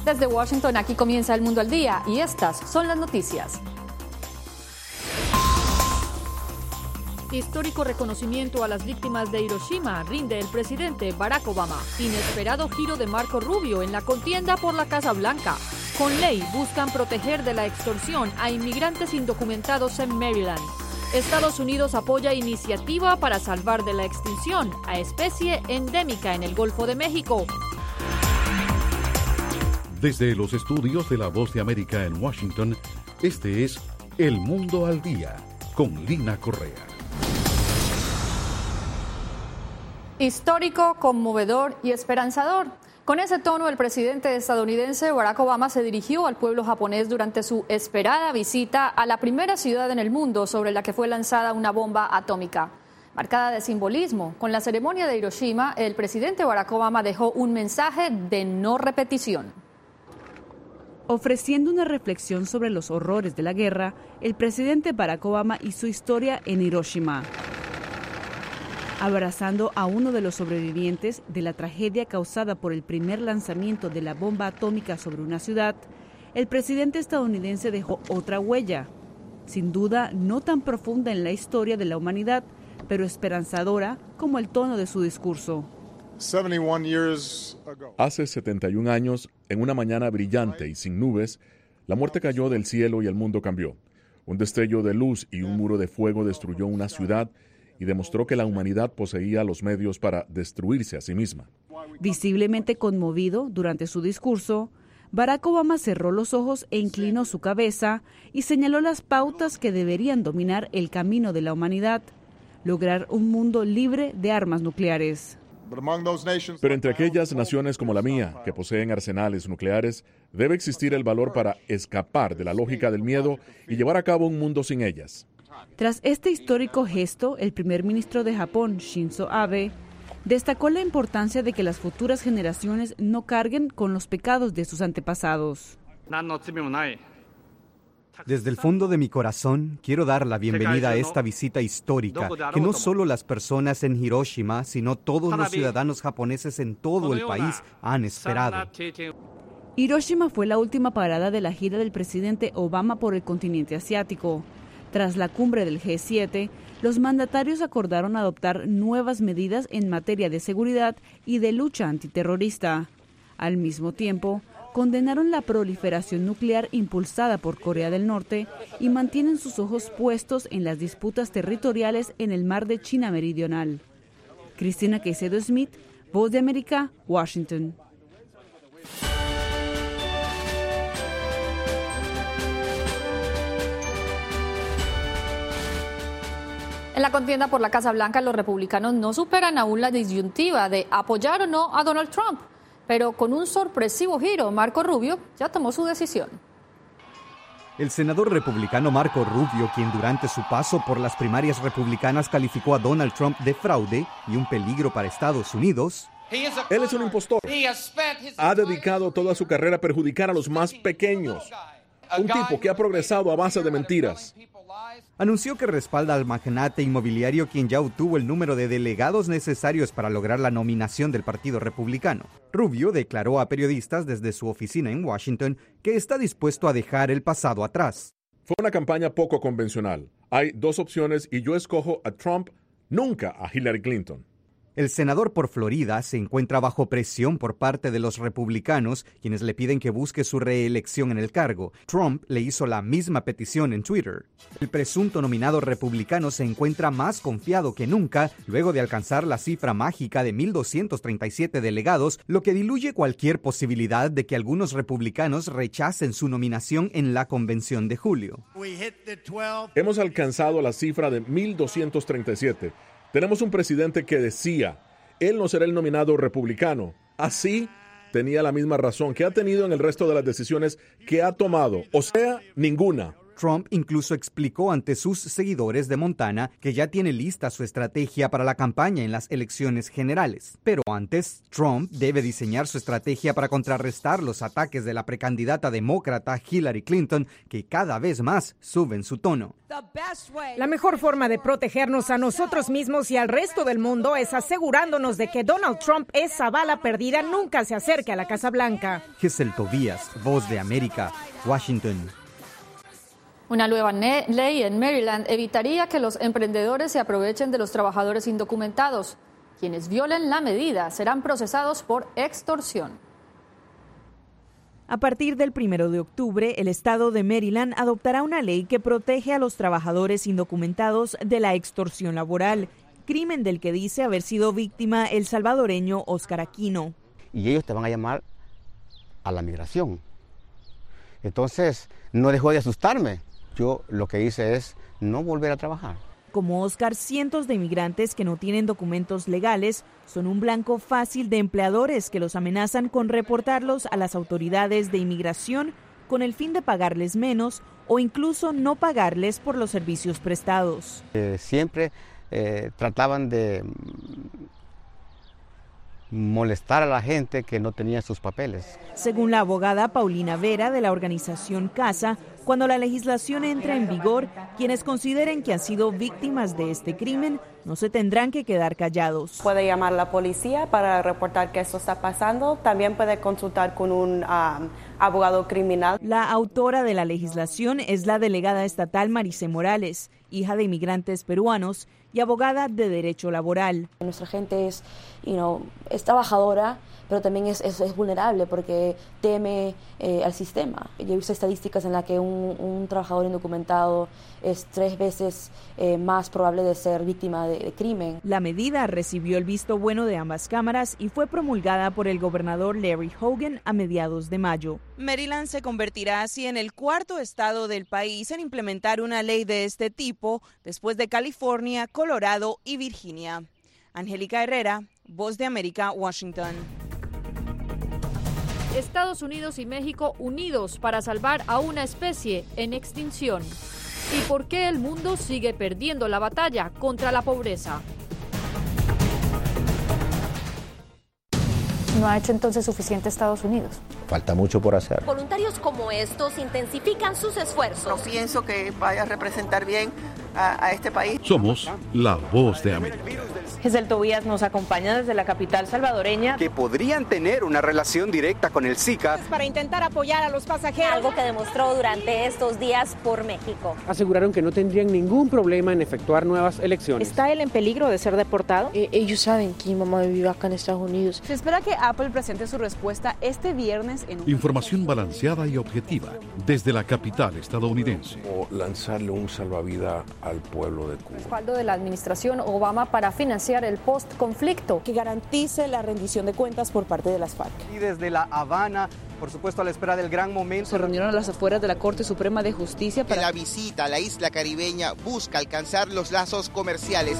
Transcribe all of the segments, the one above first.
Desde Washington, aquí comienza El Mundo al Día y estas son las noticias. Histórico reconocimiento a las víctimas de Hiroshima rinde el presidente Barack Obama. Inesperado giro de Marco Rubio en la contienda por la Casa Blanca. Con ley buscan proteger de la extorsión a inmigrantes indocumentados en Maryland. Estados Unidos apoya iniciativa para salvar de la extinción a especie endémica en el Golfo de México. Desde los estudios de La Voz de América en Washington, este es El Mundo al Día, con Lina Correa. Histórico, conmovedor y esperanzador. Con ese tono, el presidente estadounidense Barack Obama se dirigió al pueblo japonés durante su esperada visita a la primera ciudad en el mundo sobre la que fue lanzada una bomba atómica. Marcada de simbolismo, con la ceremonia de Hiroshima, el presidente Barack Obama dejó un mensaje de no repetición. Ofreciendo una reflexión sobre los horrores de la guerra, el presidente Barack Obama hizo historia en Hiroshima, abrazando a uno de los sobrevivientes de la tragedia causada por el primer lanzamiento de la bomba atómica sobre una ciudad. El presidente estadounidense dejó otra huella, sin duda no tan profunda en la historia de la humanidad, pero esperanzadora como el tono de su discurso. Hace 71 años, en una mañana brillante y sin nubes, la muerte cayó del cielo y el mundo cambió. Un destello de luz y un muro de fuego destruyó una ciudad y demostró que la humanidad poseía los medios para destruirse a sí misma. Visiblemente conmovido durante su discurso, Barack Obama cerró los ojos e inclinó su cabeza y señaló las pautas que deberían dominar el camino de la humanidad: lograr un mundo libre de armas nucleares. Pero entre aquellas naciones como la mía, que poseen arsenales nucleares, debe existir el valor para escapar de la lógica del miedo y llevar a cabo un mundo sin ellas. Tras este histórico gesto, el primer ministro de Japón, Shinzo Abe, destacó la importancia de que las futuras generaciones no carguen con los pecados de sus antepasados. Desde el fondo de mi corazón, quiero dar la bienvenida a esta visita histórica, que no solo las personas en Hiroshima, sino todos los ciudadanos japoneses en todo el país han esperado. Hiroshima fue la última parada de la gira del presidente Obama por el continente asiático. Tras la cumbre del G7, los mandatarios acordaron adoptar nuevas medidas en materia de seguridad y de lucha antiterrorista. Al mismo tiempo, condenaron la proliferación nuclear impulsada por Corea del Norte y mantienen sus ojos puestos en las disputas territoriales en el mar de China Meridional. Cristina Caicedo Smith, Voz de América, Washington. En la contienda por la Casa Blanca, los republicanos no superan aún la disyuntiva de apoyar o no a Donald Trump. Pero con un sorpresivo giro, Marco Rubio ya tomó su decisión. El senador republicano Marco Rubio, quien durante su paso por las primarias republicanas calificó a Donald Trump de fraude y un peligro para Estados Unidos. Él es un impostor. Ha dedicado toda su carrera a perjudicar a los más pequeños. Un tipo que ha progresado a base de mentiras. Anunció que respalda al magnate inmobiliario, quien ya obtuvo el número de delegados necesarios para lograr la nominación del Partido Republicano. Rubio declaró a periodistas desde su oficina en Washington que está dispuesto a dejar el pasado atrás. Fue una campaña poco convencional. Hay dos opciones y yo escojo a Trump, nunca a Hillary Clinton. El senador por Florida se encuentra bajo presión por parte de los republicanos, quienes le piden que busque su reelección en el cargo. Trump le hizo la misma petición en Twitter. El presunto nominado republicano se encuentra más confiado que nunca, luego de alcanzar la cifra mágica de 1,237 delegados, lo que diluye cualquier posibilidad de que algunos republicanos rechacen su nominación en la convención de julio. Hemos alcanzado la cifra de 1,237. Tenemos un presidente que decía, él no será el nominado republicano. Así, tenía la misma razón que ha tenido en el resto de las decisiones que ha tomado, o sea, ninguna. Trump incluso explicó ante sus seguidores de Montana que ya tiene lista su estrategia para la campaña en las elecciones generales. Pero antes, Trump debe diseñar su estrategia para contrarrestar los ataques de la precandidata demócrata Hillary Clinton, que cada vez más suben su tono. La mejor forma de protegernos a nosotros mismos y al resto del mundo es asegurándonos de que Donald Trump, esa bala perdida, nunca se acerque a la Casa Blanca. Giselle Tobías, Voz de América, Washington. Una nueva ley en Maryland evitaría que los emprendedores se aprovechen de los trabajadores indocumentados. Quienes violen la medida serán procesados por extorsión. A partir del 1 de octubre, el estado de Maryland adoptará una ley que protege a los trabajadores indocumentados de la extorsión laboral, crimen del que dice haber sido víctima el salvadoreño Oscar Aquino. Y ellos te van a llamar a la migración. Entonces, no dejó de asustarme. Yo lo que hice es no volver a trabajar. Como Oscar, cientos de inmigrantes que no tienen documentos legales son un blanco fácil de empleadores que los amenazan con reportarlos a las autoridades de inmigración con el fin de pagarles menos o incluso no pagarles por los servicios prestados. Siempre trataban de molestar a la gente que no tenía sus papeles. Según la abogada Paulina Vera de la organización CASA, cuando la legislación entre en vigor, quienes consideren que han sido víctimas de este crimen no se tendrán que quedar callados. Puede llamar a la policía para reportar que eso está pasando. También puede consultar con un abogado criminal. La autora de la legislación es la delegada estatal Maricé Morales, hija de inmigrantes peruanos y abogada de derecho laboral. Nuestra gente es trabajadora, pero también es vulnerable porque teme al sistema. Yo he visto estadísticas en las que un trabajador indocumentado es 3 veces más probable de ser víctima de crimen. La medida recibió el visto bueno de ambas cámaras y fue promulgada por el gobernador Larry Hogan a mediados de mayo. Maryland se convertirá así en el 4º estado del país en implementar una ley de este tipo, después de California, Colorado y Virginia. Angélica Herrera, Voz de América, Washington. Estados Unidos y México unidos para salvar a una especie en extinción. ¿Y por qué el mundo sigue perdiendo la batalla contra la pobreza? ¿No ha hecho entonces suficiente Estados Unidos? Falta mucho por hacer. Voluntarios como estos intensifican sus esfuerzos. No pienso que vaya a representar bien a este país. Somos la Voz de América. Giselle Tobías nos acompaña desde la capital salvadoreña. Que podrían tener una relación directa con el Zika. Para intentar apoyar a los pasajeros. Algo que demostró durante estos días por México. Aseguraron que no tendrían ningún problema en efectuar nuevas elecciones. ¿Está él en peligro de ser deportado? Ellos saben que mi mamá vive acá en Estados Unidos. Se espera que Apple presente su respuesta este viernes en Información balanceada y objetiva desde la capital estadounidense. O lanzarle un salvavidas al pueblo de Cuba. Respaldo de la administración Obama para financiar el post-conflicto. Que garantice la rendición de cuentas por parte de las FARC. Y desde La Habana, por supuesto, a la espera del gran momento. Se reunieron a las afueras de la Corte Suprema de Justicia para... La visita a la isla caribeña busca alcanzar los lazos comerciales.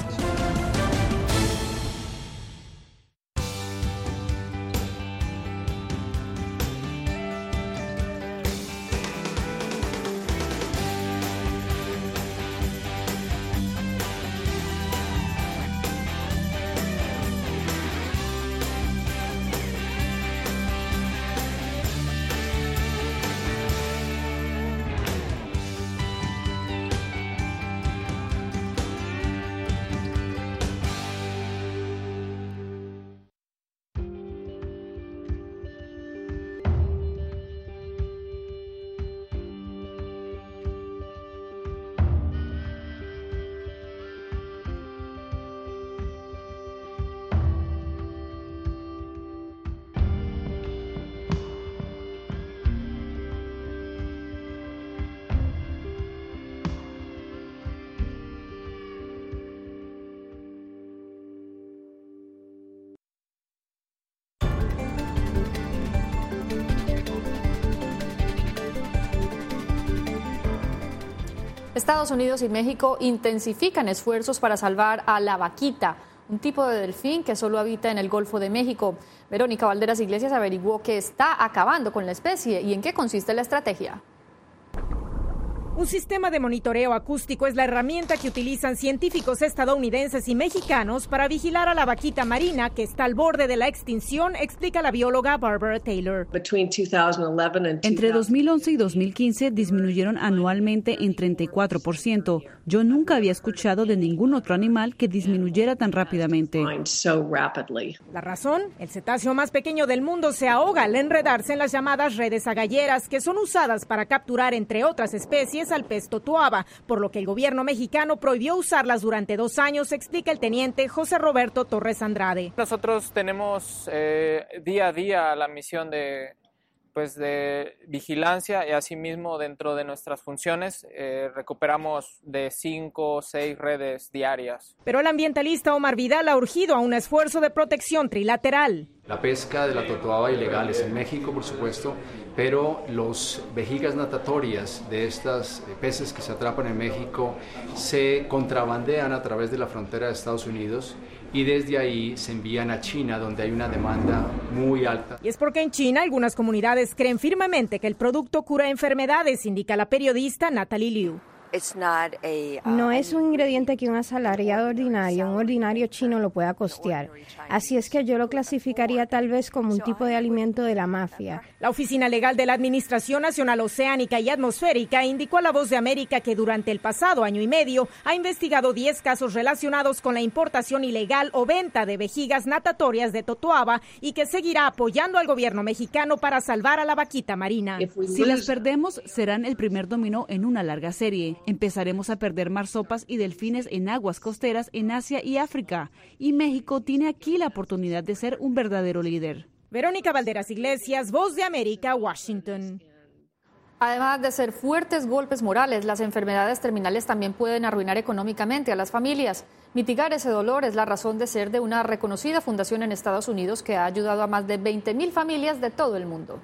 Estados Unidos y México intensifican esfuerzos para salvar a la vaquita, un tipo de delfín que solo habita en el Golfo de México. Verónica Valderas Iglesias averiguó qué está acabando con la especie y en qué consiste la estrategia. Un sistema de monitoreo acústico es la herramienta que utilizan científicos estadounidenses y mexicanos para vigilar a la vaquita marina que está al borde de la extinción, explica la bióloga Barbara Taylor. Entre 2011 y 2015 disminuyeron anualmente en 34%. Yo nunca había escuchado de ningún otro animal que disminuyera tan rápidamente. La razón, el cetáceo más pequeño del mundo se ahoga al enredarse en las llamadas redes agalleras, que son usadas para capturar, entre otras especies, al pez totoaba, por lo que el gobierno mexicano prohibió usarlas durante 2 años, explica el teniente José Roberto Torres Andrade. Nosotros tenemos día a día la misión de vigilancia y asimismo dentro de nuestras funciones recuperamos de 5 o 6 redes diarias. Pero el ambientalista Omar Vidal ha urgido a un esfuerzo de protección trilateral. La pesca de la totoaba ilegal es en México, por supuesto, pero los vejigas natatorias de estas peces que se atrapan en México se contrabandean a través de la frontera de Estados Unidos y desde ahí se envían a China, donde hay una demanda muy alta. Y es porque en China algunas comunidades creen firmemente que el producto cura enfermedades, indica la periodista Natalie Liu. No es un ingrediente que un asalariado ordinario, un ordinario chino lo pueda costear. Así es que yo lo clasificaría tal vez como un tipo de alimento de la mafia. La Oficina Legal de la Administración Nacional Oceánica y Atmosférica indicó a La Voz de América que durante el pasado año y medio ha investigado 10 casos relacionados con la importación ilegal o venta de vejigas natatorias de totoaba y que seguirá apoyando al gobierno mexicano para salvar a la vaquita marina. Si las perdemos, serán el primer dominó en una larga serie. Empezaremos a perder marsopas y delfines en aguas costeras en Asia y África. Y México tiene aquí la oportunidad de ser un verdadero líder. Verónica Valderas Iglesias, Voz de América, Washington. Además de ser fuertes golpes morales, las enfermedades terminales también pueden arruinar económicamente a las familias. Mitigar ese dolor es la razón de ser de una reconocida fundación en Estados Unidos que ha ayudado a más de 20,000 familias de todo el mundo.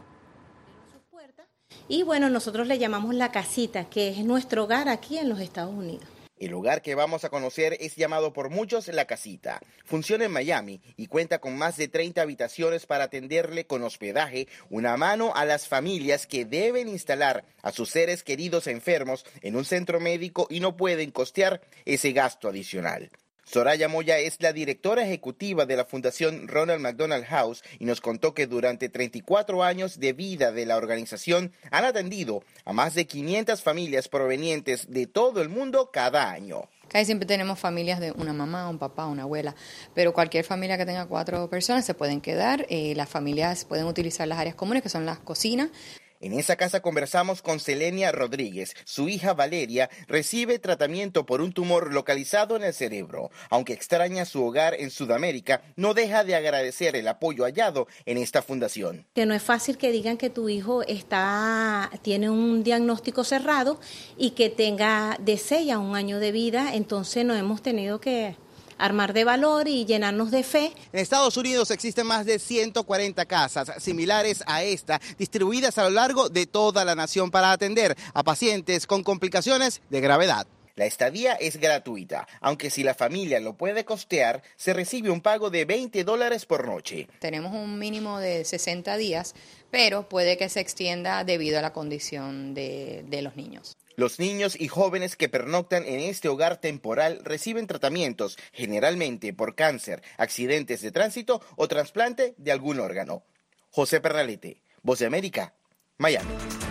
Y bueno, nosotros le llamamos La Casita, que es nuestro hogar aquí en los Estados Unidos. El hogar que vamos a conocer es llamado por muchos La Casita. Funciona en Miami y cuenta con más de 30 habitaciones para atenderle con hospedaje, una mano a las familias que deben instalar a sus seres queridos enfermos en un centro médico y no pueden costear ese gasto adicional. Soraya Moya es la directora ejecutiva de la Fundación Ronald McDonald House y nos contó que durante 34 años de vida de la organización han atendido a más de 500 familias provenientes de todo el mundo cada año. Casi siempre tenemos familias de una mamá, un papá, una abuela, pero cualquier familia que tenga 4 personas se pueden quedar. Las familias pueden utilizar las áreas comunes, que son las cocinas. En esa casa conversamos con Selenia Rodríguez. Su hija Valeria recibe tratamiento por un tumor localizado en el cerebro. Aunque extraña su hogar en Sudamérica, no deja de agradecer el apoyo hallado en esta fundación. Que no es fácil que digan que tu hijo tiene un diagnóstico cerrado y que tenga de 6 a 1 año de vida, entonces nos hemos tenido que armar de valor y llenarnos de fe. En Estados Unidos existen más de 140 casas similares a esta, distribuidas a lo largo de toda la nación para atender a pacientes con complicaciones de gravedad. La estadía es gratuita, aunque si la familia lo puede costear, se recibe un pago de $20 por noche. Tenemos un mínimo de 60 días, pero puede que se extienda debido a la condición de los niños. Los niños y jóvenes que pernoctan en este hogar temporal reciben tratamientos, generalmente por cáncer, accidentes de tránsito o trasplante de algún órgano. José Pernalete, Voz de América, Miami.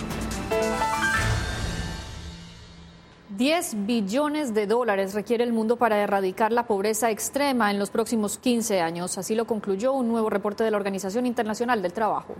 10 billones de dólares requiere el mundo para erradicar la pobreza extrema en los próximos 15 años. Así lo concluyó un nuevo reporte de la Organización Internacional del Trabajo.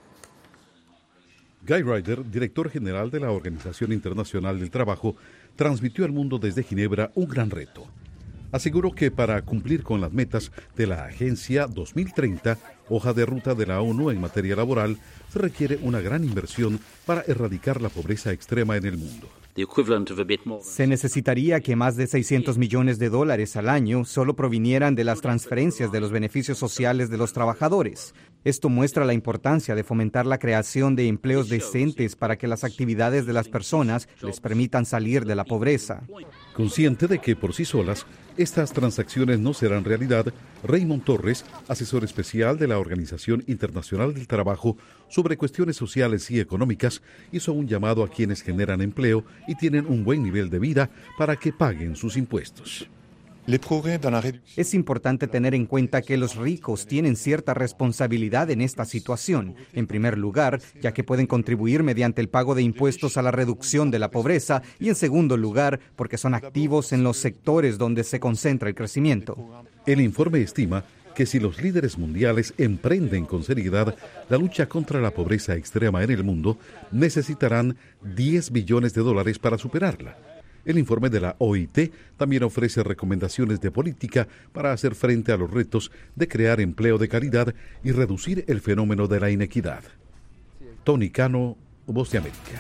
Guy Ryder, director general de la Organización Internacional del Trabajo, transmitió al mundo desde Ginebra un gran reto. Aseguró que para cumplir con las metas de la Agencia 2030, hoja de ruta de la ONU en materia laboral, se requiere una gran inversión para erradicar la pobreza extrema en el mundo. Se necesitaría que más de $600 millones al año solo provinieran de las transferencias de los beneficios sociales de los trabajadores. Esto muestra la importancia de fomentar la creación de empleos decentes para que las actividades de las personas les permitan salir de la pobreza. Consciente de que por sí solas estas transacciones no serán realidad, Raymond Torres, asesor especial de la Organización Internacional del Trabajo sobre cuestiones sociales y económicas, hizo un llamado a quienes generan empleo y tienen un buen nivel de vida para que paguen sus impuestos. Es importante tener en cuenta que los ricos tienen cierta responsabilidad en esta situación. En primer lugar, ya que pueden contribuir mediante el pago de impuestos a la reducción de la pobreza, y en segundo lugar, porque son activos en los sectores donde se concentra el crecimiento. El informe estima que si los líderes mundiales emprenden con seriedad la lucha contra la pobreza extrema en el mundo, necesitarán $10 billones para superarla. El informe de la OIT también ofrece recomendaciones de política para hacer frente a los retos de crear empleo de calidad y reducir el fenómeno de la inequidad. Tony Cano, Voz de América.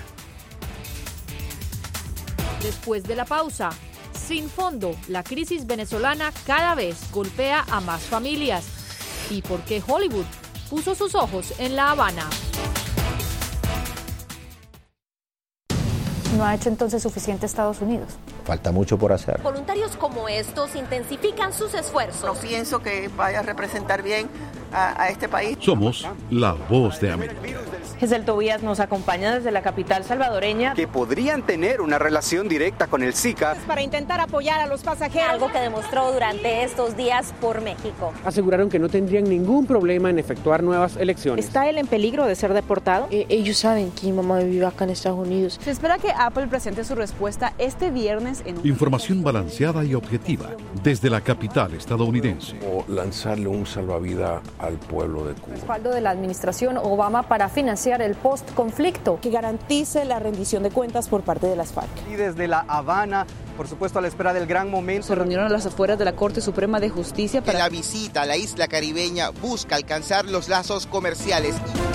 Después de la pausa, sin fondo, la crisis venezolana cada vez golpea a más familias. ¿Y por qué Hollywood puso sus ojos en La Habana? ¿No ha hecho entonces suficiente Estados Unidos? Falta mucho por hacer. Voluntarios como estos intensifican sus esfuerzos. No pienso que vaya a representar bien a este país. Somos la Voz de América. Giselle Tobías nos acompaña desde la capital salvadoreña. Que podrían tener una relación directa con el Zika. Para intentar apoyar a los pasajeros. Algo que demostró durante estos días por México. Aseguraron que no tendrían ningún problema en efectuar nuevas elecciones. ¿Está él en peligro de ser deportado? Ellos saben que mi mamá vive acá en Estados Unidos. Se espera que Apple presente su respuesta este viernes en un... Información balanceada y objetiva desde la capital estadounidense. O lanzarle un salvavidas al pueblo de Cuba. Respaldo de la administración Obama para financiar el post-conflicto. Que garantice la rendición de cuentas por parte de las FARC. Y desde La Habana, por supuesto a la espera del gran momento. Se reunieron a las afueras de la Corte Suprema de Justicia para... La visita a la isla caribeña busca alcanzar los lazos comerciales.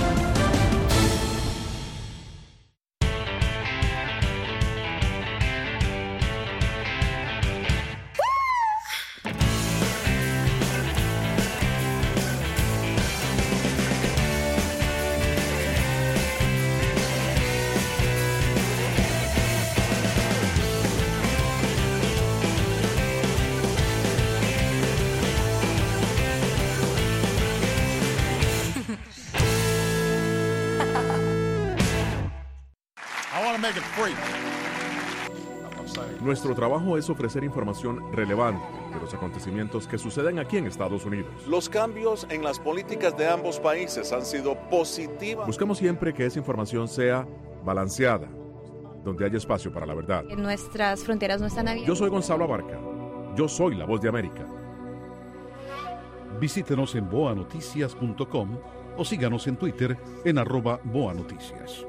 Nuestro trabajo es ofrecer información relevante de los acontecimientos que suceden aquí en Estados Unidos. Los cambios en las políticas de ambos países han sido positivos. Buscamos siempre que esa información sea balanceada, donde haya espacio para la verdad. Nuestras fronteras no están abiertas. Yo soy Gonzalo Abarca. Yo soy la Voz de América. Visítenos en boanoticias.com o síganos en Twitter en @boanoticias.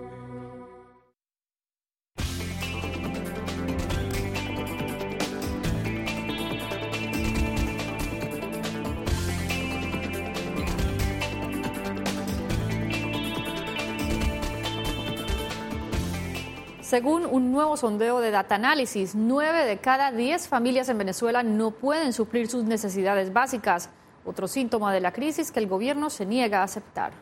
Según un nuevo sondeo de Data Analysis, 9 de cada 10 familias en Venezuela no pueden suplir sus necesidades básicas, otro síntoma de la crisis que el gobierno se niega a aceptar.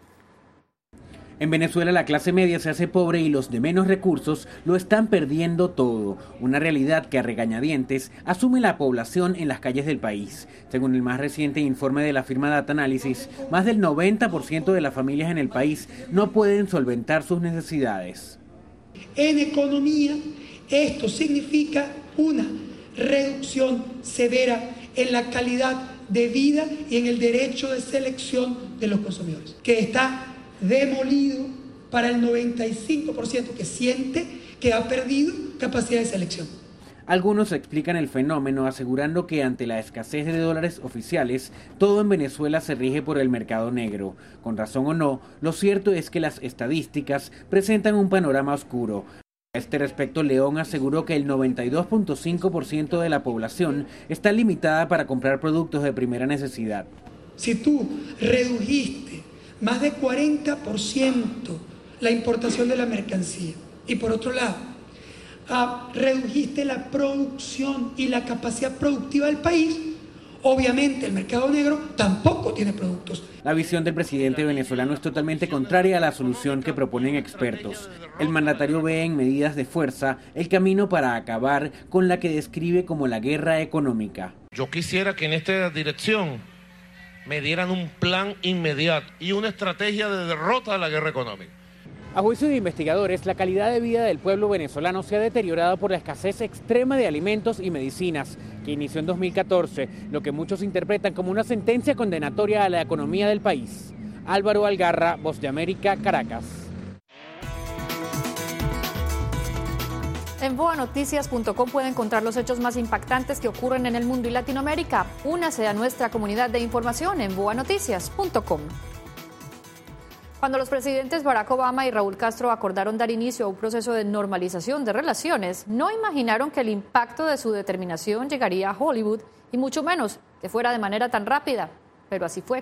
En Venezuela la clase media se hace pobre y los de menos recursos lo están perdiendo todo, una realidad que a regañadientes asume la población en las calles del país. Según el más reciente informe de la firma Data Analysis, más del 90% de las familias en el país no pueden solventar sus necesidades. En economía, esto significa una reducción severa en la calidad de vida y en el derecho de selección de los consumidores, que está demolido para el 95% que siente que ha perdido capacidad de selección. Algunos explican el fenómeno asegurando que ante la escasez de dólares oficiales, todo en Venezuela se rige por el mercado negro. Con razón o no, lo cierto es que las estadísticas presentan un panorama oscuro. A este respecto, León aseguró que el 92.5% de la población está limitada para comprar productos de primera necesidad. Si tú redujiste más de 40% la importación de la mercancía y por otro lado, redujiste la producción y la capacidad productiva del país, Obviamente el mercado negro tampoco tiene productos. La visión del presidente venezolano es totalmente contraria a la solución que proponen expertos. El mandatario ve en medidas de fuerza el camino para acabar con la que describe como la guerra económica. Yo quisiera que en esta dirección me dieran un plan inmediato y una estrategia de derrota de la guerra económica. A juicio de investigadores, la calidad de vida del pueblo venezolano se ha deteriorado por la escasez extrema de alimentos y medicinas, que inició en 2014, lo que muchos interpretan como una sentencia condenatoria a la economía del país. Álvaro Algarra, Voz de América, Caracas. En boanoticias.com puede encontrar los hechos más impactantes que ocurren en el mundo y Latinoamérica. Únase a nuestra comunidad de información en boanoticias.com. Cuando los presidentes Barack Obama y Raúl Castro acordaron dar inicio a un proceso de normalización de relaciones, no imaginaron que el impacto de su determinación llegaría a Hollywood y mucho menos que fuera de manera tan rápida, pero así fue.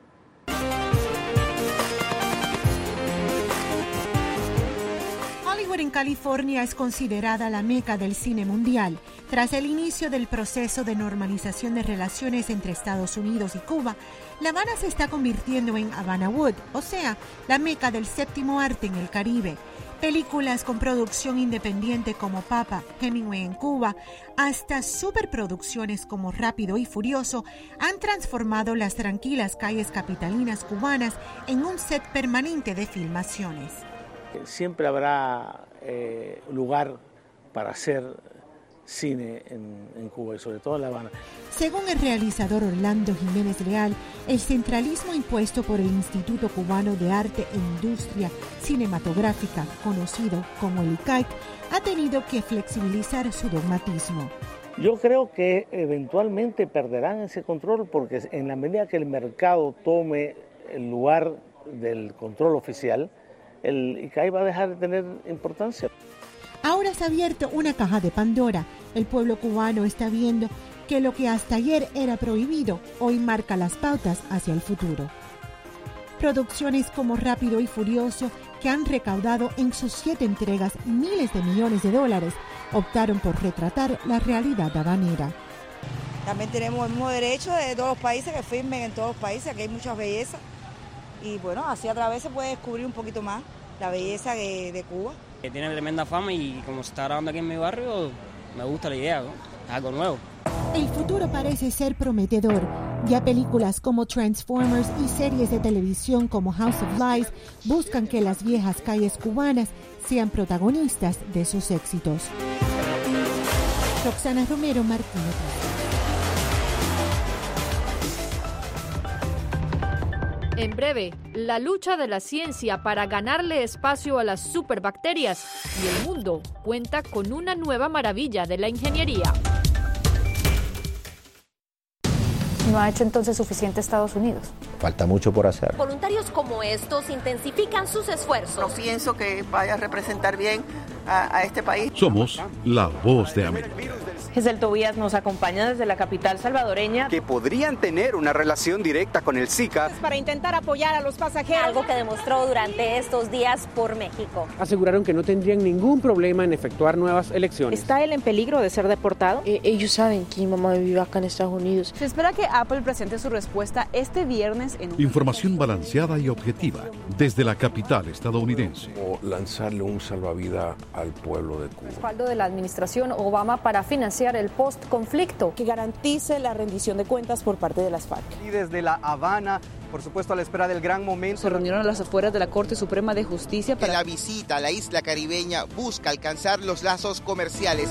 Hollywood en California es considerada la meca del cine mundial. Tras el inicio del proceso de normalización de relaciones entre Estados Unidos y Cuba, La Habana se está convirtiendo en Havana Wood, o sea, la meca del séptimo arte en el Caribe. Películas con producción independiente como Papa, Hemingway en Cuba, hasta superproducciones como Rápido y Furioso han transformado las tranquilas calles capitalinas cubanas en un set permanente de filmaciones. Siempre habrá lugar para hacer cine en Cuba y sobre todo en La Habana. Según el realizador Orlando Jiménez Leal, el centralismo impuesto por el Instituto Cubano de Arte e Industria Cinematográfica, conocido como el ICAIC, ha tenido que flexibilizar su dogmatismo. Yo creo que eventualmente perderán ese control porque en la medida que el mercado tome el lugar del control oficial, el ICAIC va a dejar de tener importancia. Ahora se ha abierto una caja de Pandora. El pueblo cubano está viendo que lo que hasta ayer era prohibido, hoy marca las pautas hacia el futuro. Producciones como Rápido y Furioso, que han recaudado en sus 7 entregas miles de millones de dólares, optaron por retratar la realidad habanera. También tenemos el mismo derecho de todos los países que firmen en todos los países, aquí hay mucha belleza. Y bueno, así a través se puede descubrir un poquito más la belleza de Cuba. Tiene tremenda fama y como se está grabando aquí en mi barrio, me gusta la idea, ¿no? Algo nuevo. El futuro parece ser prometedor. Ya películas como Transformers y series de televisión como House of Lies buscan que las viejas calles cubanas sean protagonistas de sus éxitos. Roxana Romero Martínez. En breve, la lucha de la ciencia para ganarle espacio a las superbacterias y el mundo cuenta con una nueva maravilla de la ingeniería. ¿No ha hecho entonces suficiente Estados Unidos? Falta mucho por hacer. Voluntarios como estos intensifican sus esfuerzos. No pienso que vaya a representar bien a este país. Somos la Voz de América. Giselle Tobías nos acompaña desde la capital salvadoreña. Que podrían tener una relación directa con el Zika. Para intentar apoyar a los pasajeros. Algo que demostró durante estos días por México. Aseguraron que no tendrían ningún problema en efectuar nuevas elecciones. ¿Está él en peligro de ser deportado? Ellos saben que mi mamá vive acá en Estados Unidos. Se espera que Apple presente su respuesta este viernes en Información balanceada y objetiva desde la capital estadounidense. O lanzarle un salvavidas al pueblo de Cuba. Respaldo de la administración Obama para financiar el post-conflicto. Que garantice la rendición de cuentas por parte de las FARC. Y desde La Habana, por supuesto a la espera del gran momento. Se reunieron a las afueras de la Corte Suprema de Justicia para... La visita a la isla caribeña busca alcanzar los lazos comerciales.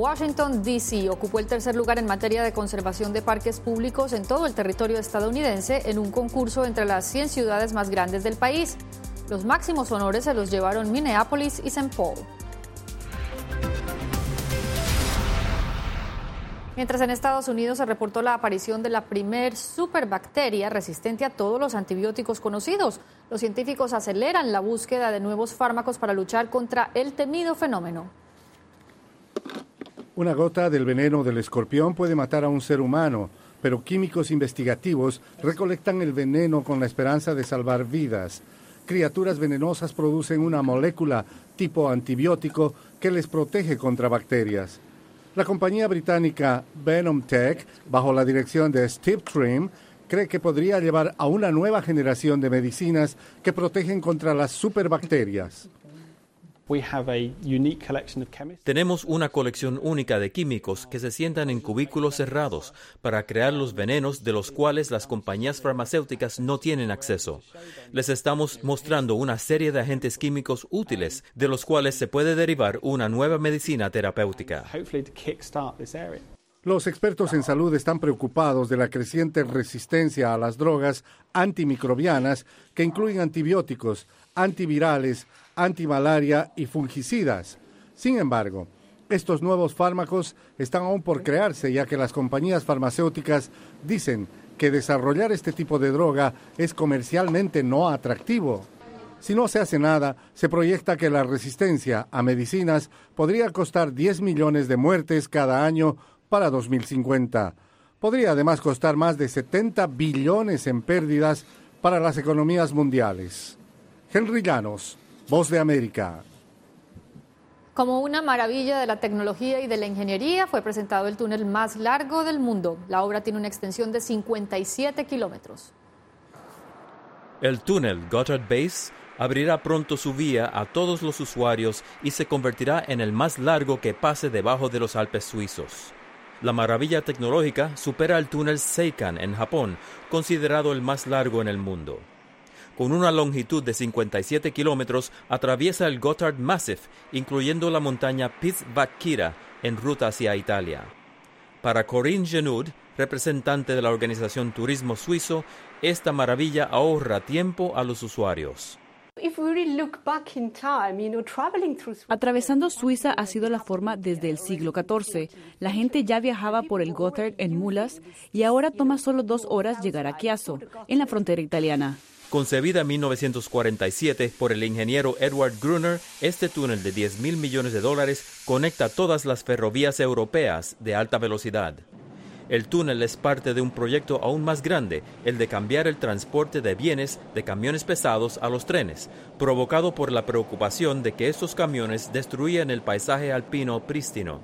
Washington, D.C. ocupó el tercer lugar en materia de conservación de parques públicos en todo el territorio estadounidense en un concurso entre las 100 ciudades más grandes del país. Los máximos honores se los llevaron Minneapolis y St. Paul. Mientras en Estados Unidos se reportó la aparición de la primer superbacteria resistente a todos los antibióticos conocidos, los científicos aceleran la búsqueda de nuevos fármacos para luchar contra el temido fenómeno. Una gota del veneno del escorpión puede matar a un ser humano, pero químicos investigativos recolectan el veneno con la esperanza de salvar vidas. Criaturas venenosas producen una molécula tipo antibiótico que les protege contra bacterias. La compañía británica VenomTech, bajo la dirección de Steve Trim, cree que podría llevar a una nueva generación de medicinas que protegen contra las superbacterias. Tenemos una colección única de químicos que se sientan en cubículos cerrados para crear los venenos de los cuales las compañías farmacéuticas no tienen acceso. Les estamos mostrando una serie de agentes químicos útiles de los cuales se puede derivar una nueva medicina terapéutica. Los expertos en salud están preocupados de la creciente resistencia a las drogas antimicrobianas que incluyen antibióticos, antivirales, antimalaria y fungicidas. Sin embargo, estos nuevos fármacos están aún por crearse, ya que las compañías farmacéuticas dicen que desarrollar este tipo de droga es comercialmente no atractivo. Si no se hace nada, se proyecta que la resistencia a medicinas podría costar 10 millones de muertes cada año para 2050. Podría además costar más de 70 billones en pérdidas para las economías mundiales. Henry Llanos, Voz de América. Como una maravilla de la tecnología y de la ingeniería, fue presentado el túnel más largo del mundo. La obra tiene una extensión de 57 kilómetros. El túnel Gotthard Base abrirá pronto su vía a todos los usuarios y se convertirá en el más largo que pase debajo de los Alpes suizos. La maravilla tecnológica supera el túnel Seikan en Japón, considerado el más largo en el mundo. Con una longitud de 57 kilómetros, atraviesa el Gotthard Massif, incluyendo la montaña Piz-Vakira, en ruta hacia Italia. Para Corinne Genoud, representante de la organización Turismo Suizo, esta maravilla ahorra tiempo a los usuarios. Atravesando Suiza ha sido la forma desde el siglo XIV. La gente ya viajaba por el Gotthard en mulas y ahora toma solo 2 horas llegar a Chiasso, en la frontera italiana. Concebida en 1947 por el ingeniero Edward Gruner, este túnel de $10.000 millones conecta todas las ferrovías europeas de alta velocidad. El túnel es parte de un proyecto aún más grande, el de cambiar el transporte de bienes de camiones pesados a los trenes, provocado por la preocupación de que estos camiones destruían el paisaje alpino prístino.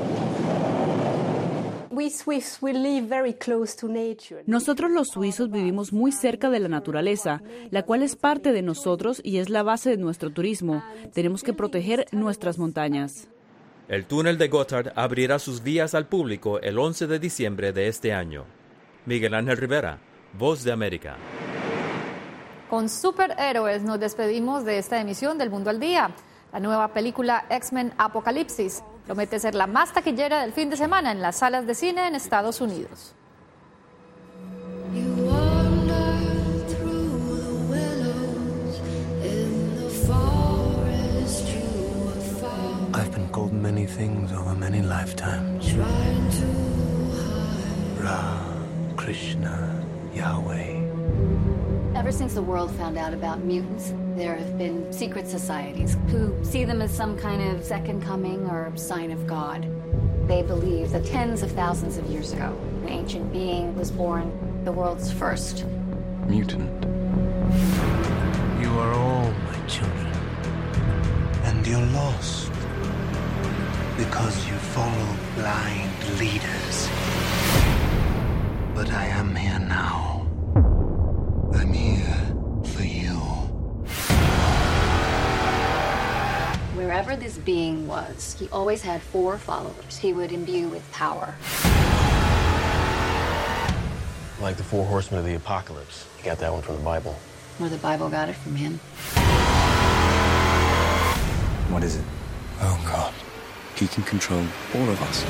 Nosotros los suizos vivimos muy cerca de la naturaleza, la cual es parte de nosotros y es la base de nuestro turismo. Tenemos que proteger nuestras montañas. El túnel de Gotthard abrirá sus vías al público el 11 de diciembre de este año. Miguel Ángel Rivera, Voz de América. Con superhéroes nos despedimos de esta emisión del Mundo al Día. La nueva película X-Men Apocalipsis promete ser la más taquillera del fin de semana en las salas de cine en Estados Unidos. I've been called many things over many lifetimes. Ra, Krishna, Yahweh. Ever since the world found out about mutants, there have been secret societies who see them as some kind of second coming or sign of God. They believe that tens of thousands of years ago, an ancient being was born, the world's first Mutant. You are all my children, and you're lost because you follow blind leaders. But I am here now. I'm here for you. Wherever this being was, he always had 4 followers he would imbue with power. Like the 4 horsemen of the apocalypse. You got that one from the Bible. Or the Bible got it from him. What is it? Oh, God. He can control all of us.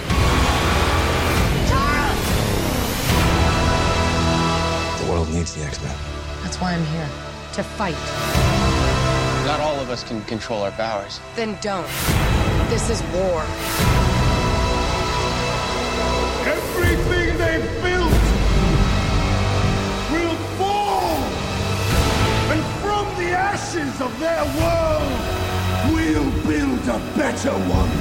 The world needs the X-Men. That's why I'm here, to fight. Not all of us can control our powers. Then don't. This is war. Everything they've built will fall! And from the ashes of their world, we'll build a better one.